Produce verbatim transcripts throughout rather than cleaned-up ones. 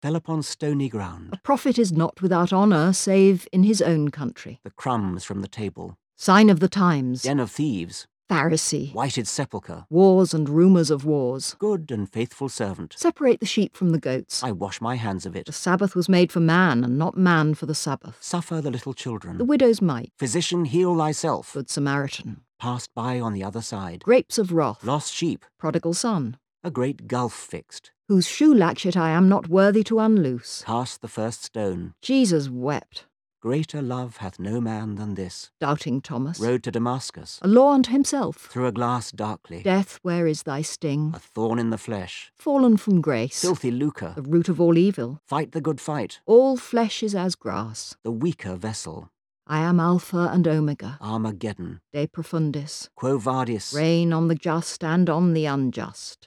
fell upon stony ground. A prophet is not without honour save in his own country. The crumbs from the table. Sign of the times. Den of thieves. Pharisee. Whited sepulchre. Wars and rumours of wars. Good and faithful servant. Separate the sheep from the goats. I wash my hands of it. The Sabbath was made for man, and not man for the Sabbath. Suffer the little children. The widow's mite. Physician, heal thyself. Good Samaritan. Passed by on the other side. Grapes of wrath. Lost sheep. Prodigal son. A great gulf fixed. Whose shoe latchet I am not worthy to unloose. Cast the first stone. Jesus wept. Greater love hath no man than this. Doubting Thomas. Rode to Damascus. A law unto himself. Through a glass darkly. Death, where is thy sting? A thorn in the flesh. Fallen from grace. Filthy lucre. The root of all evil. Fight the good fight. All flesh is as grass. The weaker vessel. I am Alpha and Omega. Armageddon. De profundis. Quo vadis. Rain on the just and on the unjust.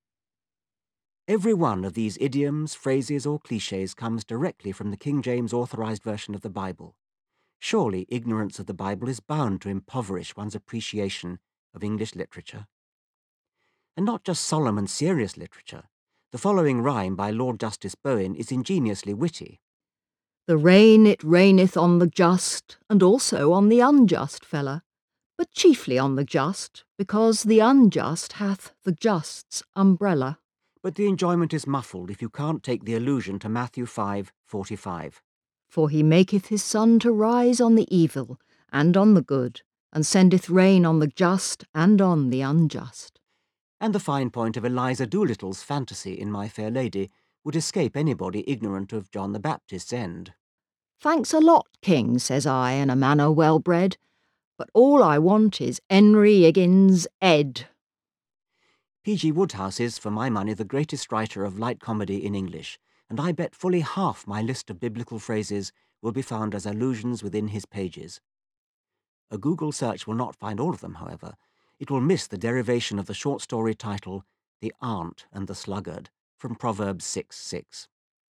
Every one of these idioms, phrases, or cliches comes directly from the King James Authorized Version of the Bible. Surely ignorance of the Bible is bound to impoverish one's appreciation of English literature. And not just solemn and serious literature. The following rhyme by Lord Justice Bowen is ingeniously witty. The rain it raineth on the just, and also on the unjust fella, but chiefly on the just, because the unjust hath the just's umbrella. But the enjoyment is muffled if you can't take the allusion to Matthew five forty-five. For he maketh his sun to rise on the evil and on the good, and sendeth rain on the just and on the unjust. And the fine point of Eliza Doolittle's fantasy in My Fair Lady would escape anybody ignorant of John the Baptist's end. Thanks a lot, King, says I, in a manner well bred, but all I want is Henry Higgins Ed. P G Wodehouse is, for my money, the greatest writer of light comedy in English, and I bet fully half my list of biblical phrases will be found as allusions within his pages. A Google search will not find all of them, however. It will miss the derivation of the short story title, The Aunt and the Sluggard, from Proverbs six six.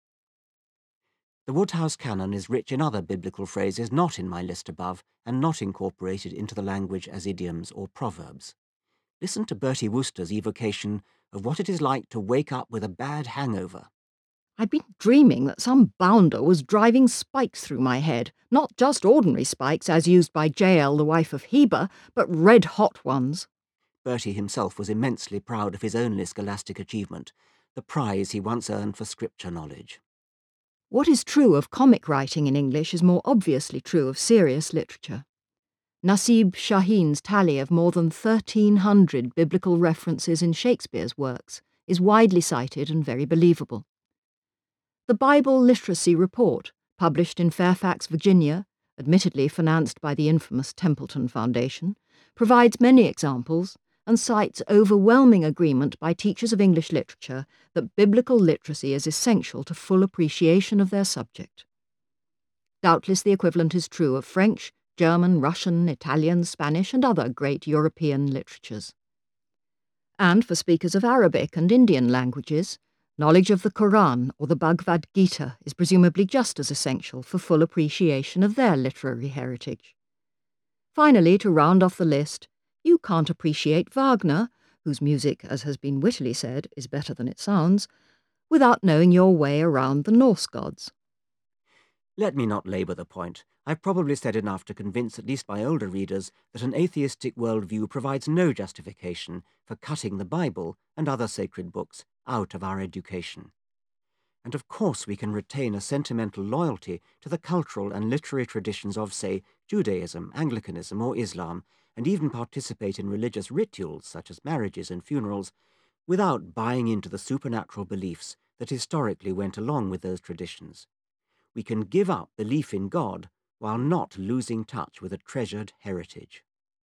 The Wodehouse canon is rich in other biblical phrases not in my list above and not incorporated into the language as idioms or proverbs. Listen to Bertie Wooster's evocation of what it is like to wake up with a bad hangover. I'd been dreaming that some bounder was driving spikes through my head, not just ordinary spikes as used by Jael, the wife of Heber, but red-hot ones. Bertie himself was immensely proud of his only scholastic achievement, the prize he once earned for scripture knowledge. What is true of comic writing in English is more obviously true of serious literature. Nasib Shaheen's tally of more than thirteen hundred biblical references in Shakespeare's works is widely cited and very believable. The Bible Literacy Report, published in Fairfax, Virginia, admittedly financed by the infamous Templeton Foundation, provides many examples and cites overwhelming agreement by teachers of English literature that biblical literacy is essential to full appreciation of their subject. Doubtless the equivalent is true of French, German, Russian, Italian, Spanish, and other great European literatures. And for speakers of Arabic and Indian languages, knowledge of the Quran or the Bhagavad Gita is presumably just as essential for full appreciation of their literary heritage. Finally, to round off the list, you can't appreciate Wagner, whose music, as has been wittily said, is better than it sounds, without knowing your way around the Norse gods. Let me not labour the point. I've probably said enough to convince at least my older readers that an atheistic worldview provides no justification for cutting the Bible and other sacred books out of our education. And of course we can retain a sentimental loyalty to the cultural and literary traditions of, say, Judaism, Anglicanism, or Islam, and even participate in religious rituals such as marriages and funerals, without buying into the supernatural beliefs that historically went along with those traditions. We can give up belief in God while not losing touch with a treasured heritage.